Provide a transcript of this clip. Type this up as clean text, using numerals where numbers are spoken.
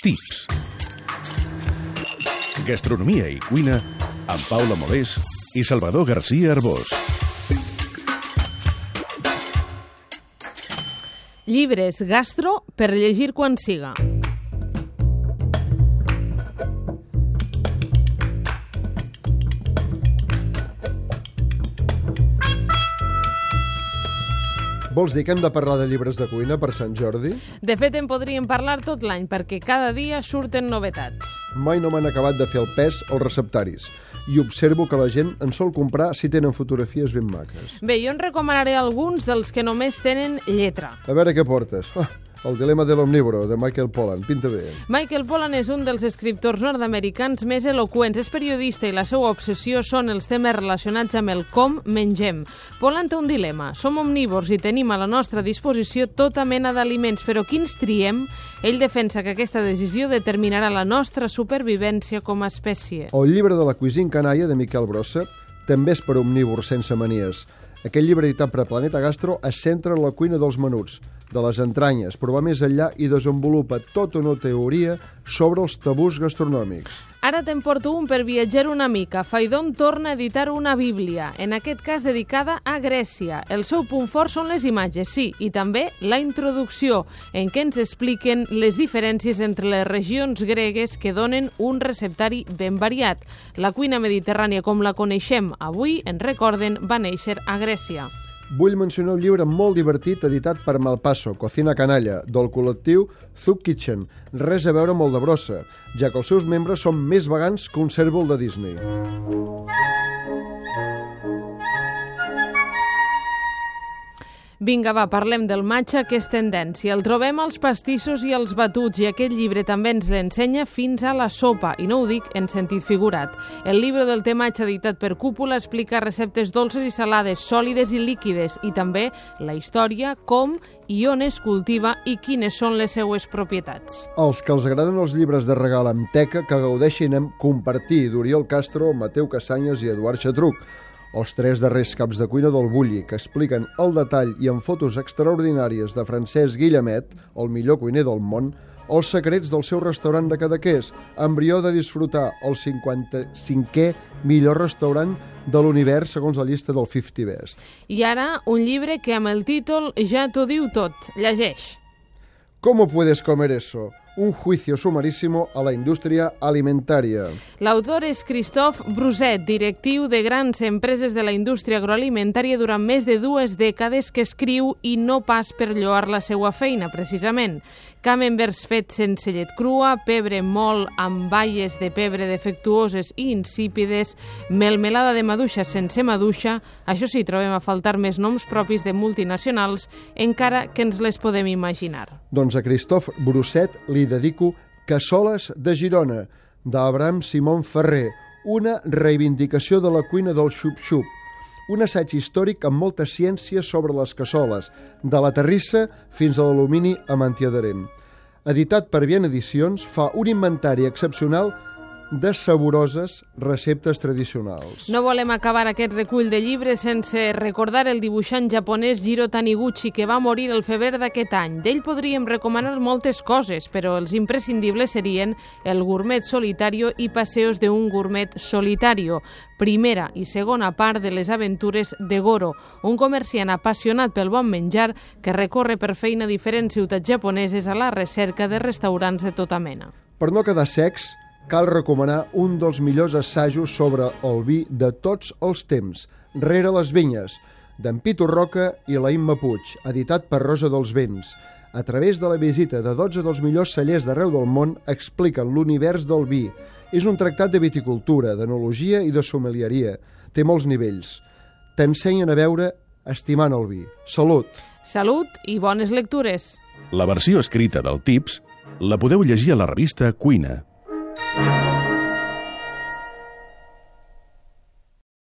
Tips. Gastronomia i cuina amb Paula Molés i Salvador García Arbós. Llibres gastro per llegir quan siga. Vols dir que hem de parlar de llibres de cuina per Sant Jordi? De fet, en podríem parlar tot l'any, perquè cada dia surten novetats. Mai no m'han acabat de fer el pes als receptaris i observo que la gent en sol comprar si tenen fotografies ben maques. Bé, jo en recomanaré alguns dels que només tenen lletra. A veure què portes. El dilema de l'omnívoro, de Michael Pollan. Pinta bé. Michael Pollan és un dels escriptors nord-americans més eloqüents. És periodista i la seva obsessió són els temes relacionats amb el com mengem. Pollan té un dilema. Som omnívors i tenim a la nostra disposició tota mena d'aliments, però quins triem? Ell defensa que aquesta decisió determinarà la nostra supervivència com a espècie. El llibre de la cuisine canalla de Miquel Brossa també és per omnívors sense manies. Aquest llibre editat per Planeta Gastro es centra en la cuina dels menuts, de les entranyes, però va més enllà i desenvolupa tota una teoria sobre els tabús gastronòmics. Ara te'n porto un per viatjar una mica. Faidom torna a editar una bíblia, en aquest cas dedicada a Grècia. El seu punt fort són les imatges, sí, i també la introducció, en què ens expliquen les diferències entre les regions gregues que donen un receptari ben variat. La cuina mediterrània com la coneixem avui, en recorden, va néixer a Grècia. Vull mencionar un llibre molt divertit editat per Malpasso, Cocina Canalla, del col·lectiu Soup Kitchen. Res a veure amb el de Brossa, ja que els seus membres són més vegans que un cèrvol de Disney. Vinga, va, parlem del matxa, que és tendència. El trobem als pastissos i als batuts, i aquest llibre també ens l'ensenya fins a la sopa, i no ho dic en sentit figurat. El llibre del té matxa, editat per Cúpula, explica receptes dolces i salades, sòlides i líquides, i també la història, com i on es cultiva i quines són les seues propietats. Els que els agraden els llibres de regal amb teca, que gaudeixin amb Compartir, d'Oriol Castro, Mateu Casanyes i Eduard Xatruc. Els 3 darrers caps de cuina del Bulli, que expliquen el detall i amb fotos extraordinàries de Francesc Guillemet, el millor cuiner del món, els secrets del seu restaurant de Cadaqués, embrió de disfrutar el 55è millor restaurant de l'univers segons la llista del 50 Best. I ara, un llibre que amb el títol ja t'ho diu tot. Llegeix. ¿Cómo puedes comer eso? Un juicio sumarísimo a la indústria alimentària. L'autor és Christophe Brousset, directiu de grans empreses de la indústria agroalimentària durant més de 2 dècades, que escriu i no pas per lloar la seva feina, precisament. Camemberts fets sense llet crua, pebre molt amb baies de pebre defectuoses i insípides, melmelada de maduixa sense maduixa. Això sí, trobem a faltar més noms propis de multinacionals, encara que ens les podem imaginar. Doncs a Christophe Brousset li dedico Cassoles de Girona, d'Abraham Simon Ferrer, una reivindicació de la cuina del xup-xup, un assaig històric amb molta ciència sobre les cassoles, de la terrissa fins a l'alumini amb antiadherent. Editat per Bien Edicions, fa un inventari excepcional de saboroses receptes tradicionals. No volem acabar aquest recull de llibres sense recordar el dibuixant japonès Jiro Taniguchi, que va morir el febrer d'aquest any. D'ell podríem recomanar moltes coses, però els imprescindibles serien El gourmet solitario i Paseos de un gourmet solitario, primera i segona part de les aventures de Goro, un comerciant apassionat pel bon menjar que recorre per feina diferents ciutats japoneses a la recerca de restaurants de tota mena. Per no quedar secs, cal recomanar un dels millors assajos sobre el vi de tots els temps, Rere les vinyes, d'en Pitu Roca i la Imma Puig, editat per Rosa dels Vents. A través de la visita de 12 dels millors cellers d'arreu del món, expliquen l'univers del vi. És un tractat de viticultura, d'enologia i de sommelieria. Té molts nivells. T'ensenyen a beure estimant el vi. Salut! Salut i bones lectures! La versió escrita del Tips la podeu llegir a la revista Cuina.